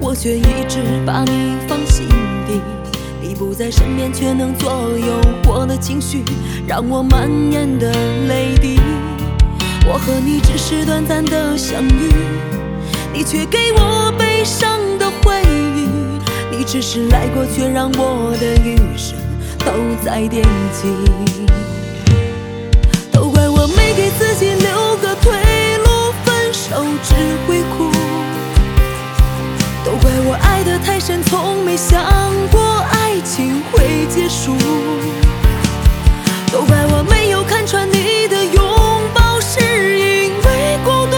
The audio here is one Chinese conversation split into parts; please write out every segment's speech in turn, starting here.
我却一直把你放心底。你不在身边，却能左右我的情绪，让我蔓延的泪滴。我和你只是短暂的相遇，你却给我悲伤的回忆。你只是来过，却让我的余生都在惦记。都怪我没给自己留个退路，分手只会哭。都怪我爱得太深，从没想过爱情会结束。都怪我没有看穿你的拥抱是因为孤独，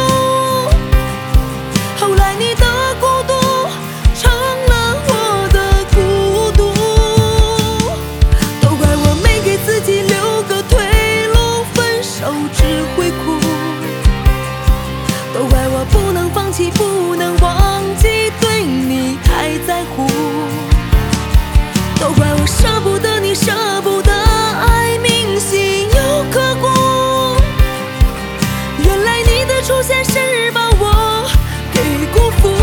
后来你的孤独成了我的孤独。都怪我没给自己留个退路，分手只会哭。都怪我不能放弃，不能忘记对你太在乎。都怪我舍不得你，舍不得爱，铭心又刻骨。原来你的出现是把我给辜负。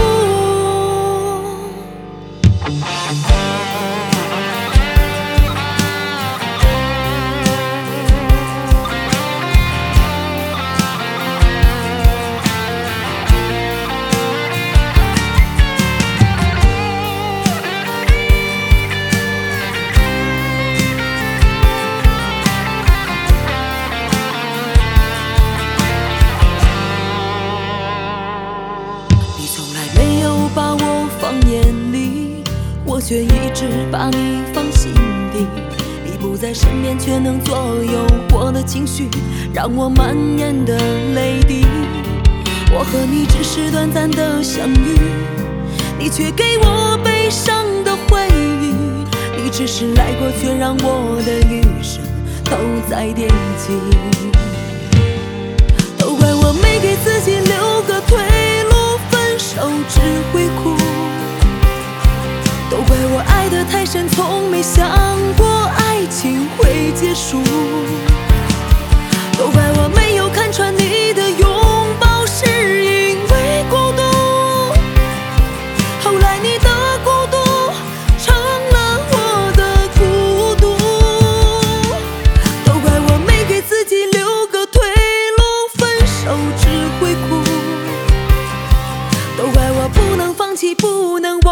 把我放眼里，我却一直把你放心底。你不在身边，却能左右我的情绪，让我蔓延的泪滴。我和你只是短暂的相遇，你却给我悲伤的回忆。你只是来过，却让我的余生都在惦记。都怪我没给自己留个退路，分手只会哭。都怪我爱得太深，从没想过爱情会结束。都怪我没有看穿你的拥抱是因为孤独，后来你的孤独成了我的孤独。都怪我没给自己留个退路，分手只会哭。都怪我不能放弃，不能